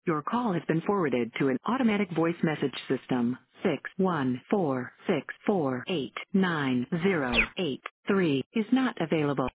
Your call has been forwarded to an automatic voice message system. 61464890883 is not available.